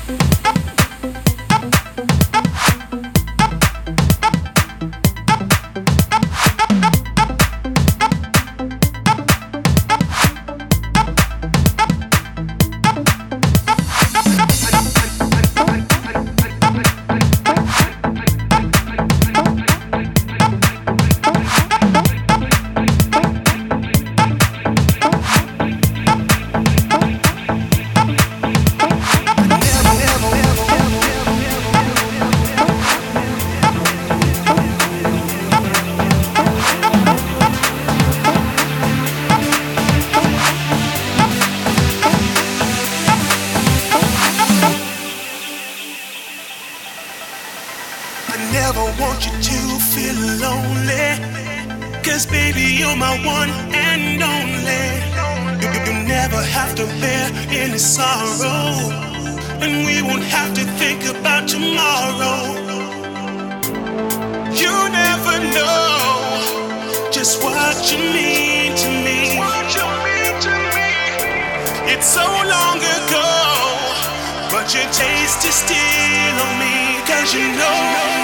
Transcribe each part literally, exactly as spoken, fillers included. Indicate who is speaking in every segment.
Speaker 1: never want you to feel lonely, 'cause baby you're my one and only. You, you never have to bear any sorrow, and we won't have to think about tomorrow. You never know just what you mean to me. It's so long ago, but your taste is still on me, 'cause you know.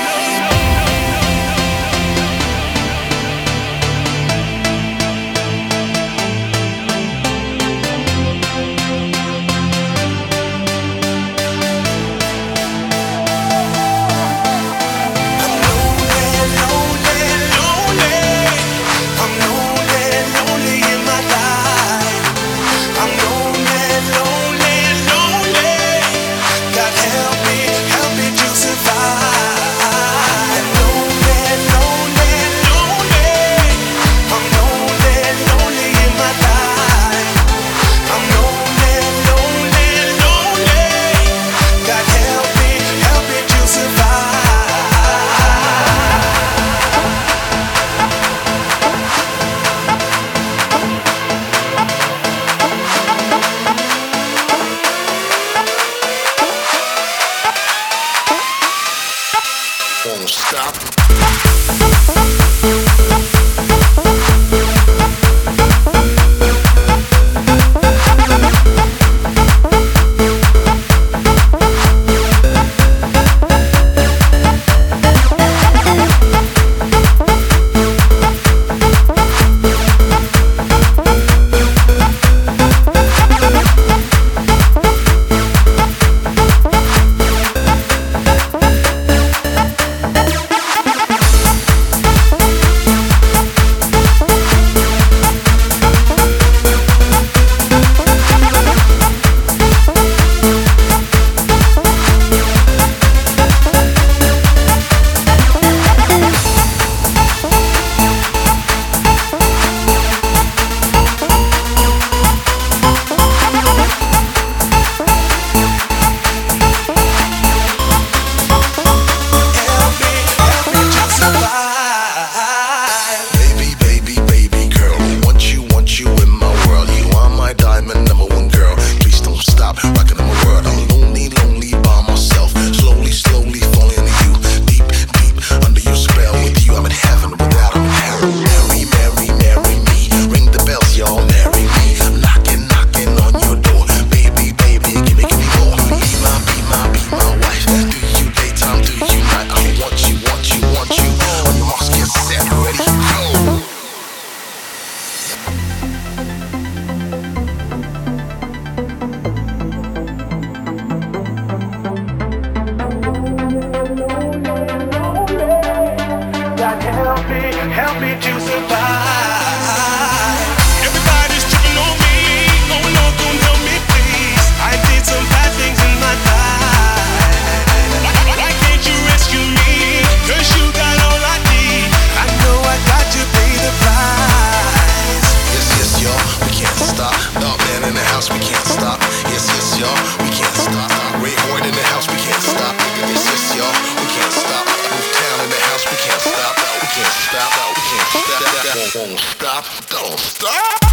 Speaker 2: Won't stop. Help me to survive. Everybody's tripping on me. Oh no, don't help me, please. I did some bad things in my life. Why, why can't you rescue me? 'Cause you got all I need. I know I got to pay the price. Yes, yes, y'all, we can't stop. Dog man in the house, we can't stop. Yes, yes, y'all, we can't stop. Ray Horn in the house, we can't stop. Yes, yes, y'all, we can't stop. Move town in the house, we can't stop. We can't stop. We can't stop. Won't stop. Don't stop.